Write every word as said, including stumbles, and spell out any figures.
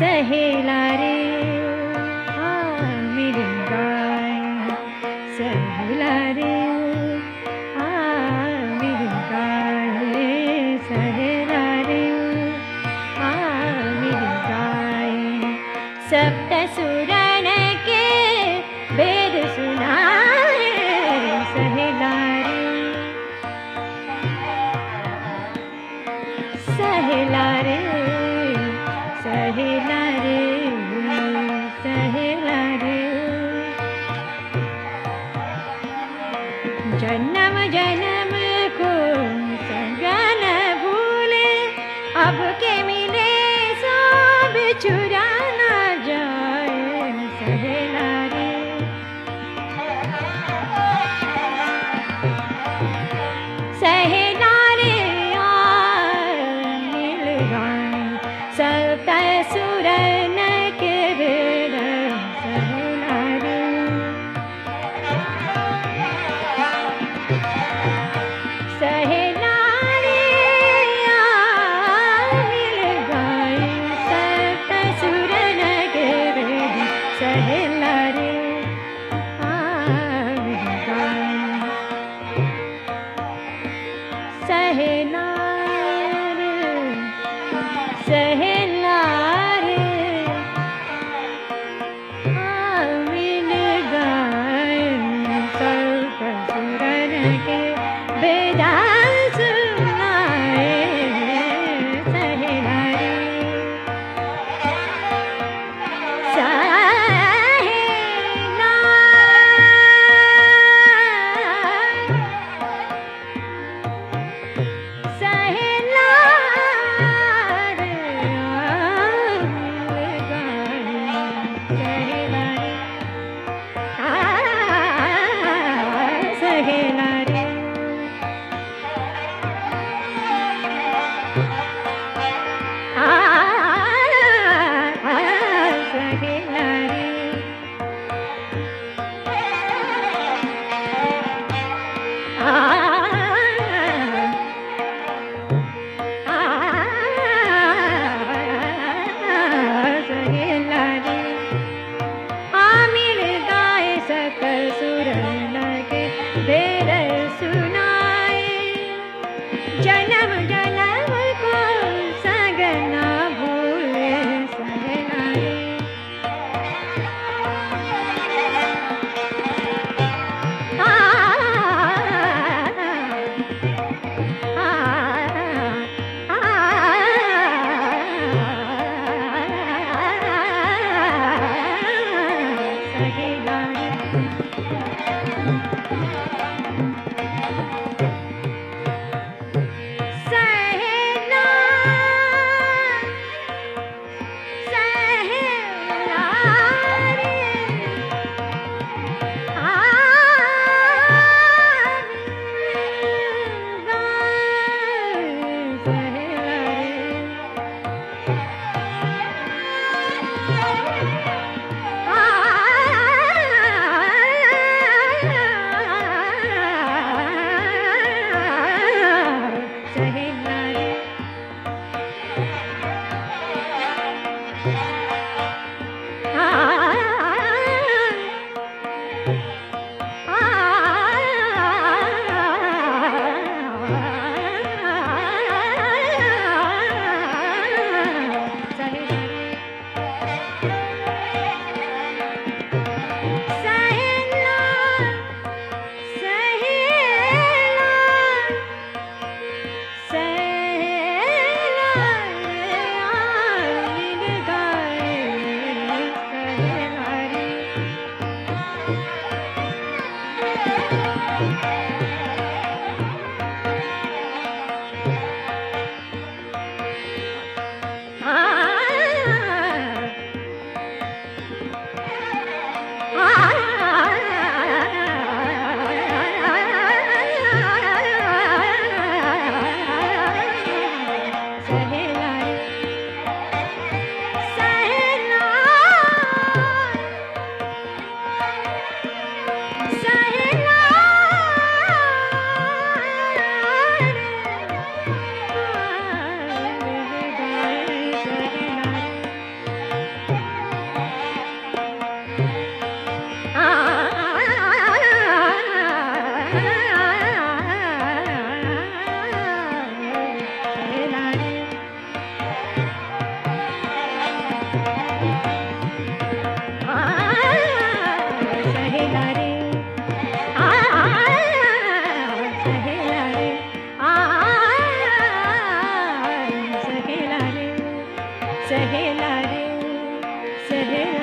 सहेला रे आ मेरी गाय, सहेला रे आ मेरी गाय, सहेला रे आ मेरी गाय। सप्त सुरन के वेद सुनाए सहेला रे, सहेला रे सहेला रे सहेला रे। जन्म जन्म को सगन भूले, अब के मिले सब चुरा ना जाए सहेला रे। सहेला रे आ मिल गाए, सप्त सुरन के वेद सहेला रे। सहेला रे आ मिल गाए, सप्त सुरन के वेद सहेला रे आ मिल गाए। सहेला रे सहेला रे आ मिल गाए, सप्त सुरन के वेद सुनाए सहेला रे। सहेला सहेला रे सहेला रे सहेला